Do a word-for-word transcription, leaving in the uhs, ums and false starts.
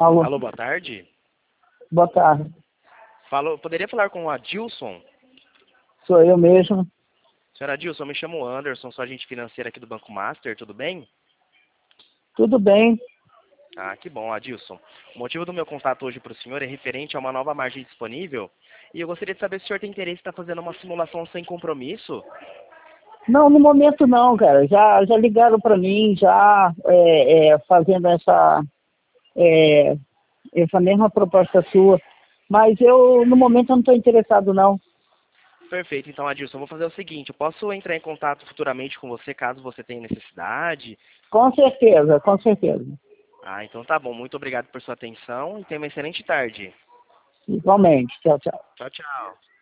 Alô, Alô, boa tarde. boa tarde. Falo, poderia falar com o Adilson? Sou eu mesmo. Senhor Adilson, eu me chamo Anderson, sou agente financeiro aqui do Banco Master, tudo bem? Tudo bem? Ah, que bom, Adilson. O motivo do meu contato hoje para o senhor é referente a uma nova margem disponível e eu gostaria de saber se o senhor tem interesse em estar fazendo uma simulação sem compromisso. Não, no momento não, cara. Já, já ligaram para mim, já é, é, fazendo essa, é, essa mesma proposta sua. Mas eu, no momento, eu não estou interessado, não. Perfeito, então, Adilson, eu vou fazer o seguinte, eu posso entrar em contato futuramente com você caso você tenha necessidade? Com certeza, com certeza. Ah, então tá bom, muito obrigado por sua atenção e tenha uma excelente tarde. Igualmente. Tchau, tchau. Tchau, tchau.